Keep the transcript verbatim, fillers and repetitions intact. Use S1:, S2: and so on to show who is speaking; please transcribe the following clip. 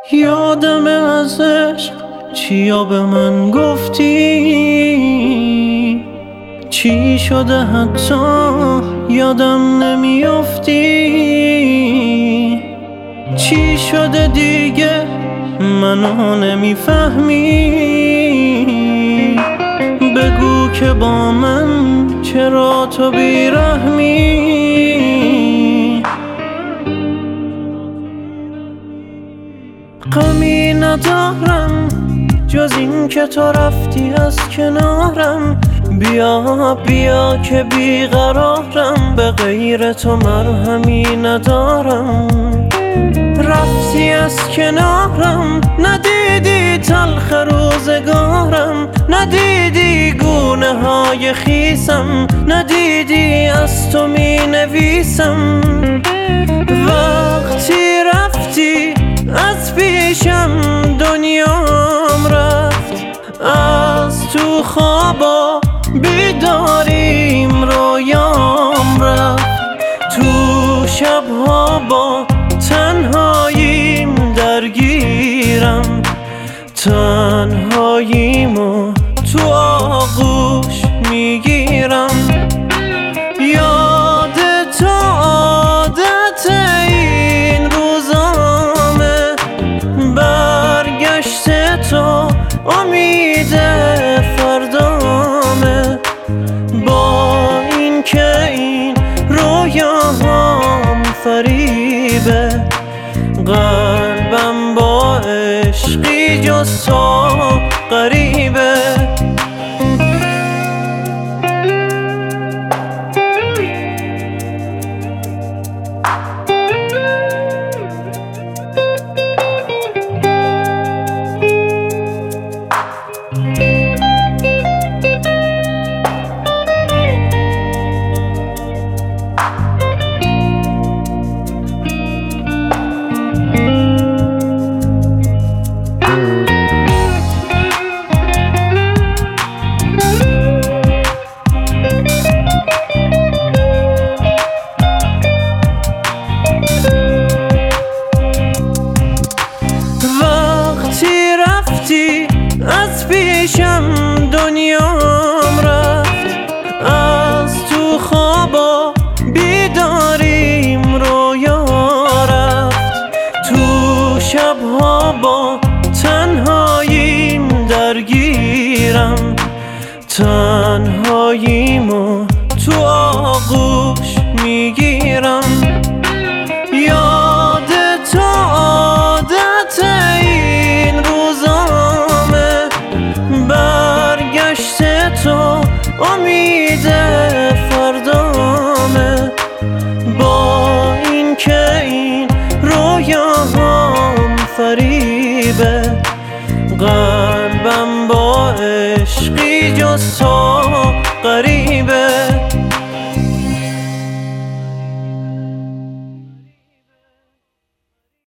S1: یادم از عشق چیا به من گفتی، چی شده حتی یادم نمیافتی، چی شده دیگه منو نمیفهمی، بگو که با من چرا تو بیرحمی. غمی ندارم جز این که تو رفتی از کنارم، بیا بیا که بیقرارم، به غیر تو مرهمی ندارم. رفتی از کنارم، ندیدی تلخ روزگارم، ندیدی گونه های خیسم، ندیدی از تو می نویسم. وقتی رفتی از پیشم دنیام رفت، از تو خوابا بیداریم رویام رفت، تو شبها با تنهاییم درگیرم، تنهاییم و تو آغوش میگیرم. یاد تو عادت این روزامه، برگشت تو امید فردامه، با این که این رویاهام فریبه، قلبم با عشقی جز تو غریبه. از پیشم دنیام رفت، از تو خوابا بیداریم رویا رفت، تو شبها با تنهاییم درگیرم، تنهاییم و تو آغوش میگیرم. یاد تو عادت این روزامه، برگشت تو امید فردامه، با این که این رویاهام فریبه، قلبم با عشقی جز تو غریبه.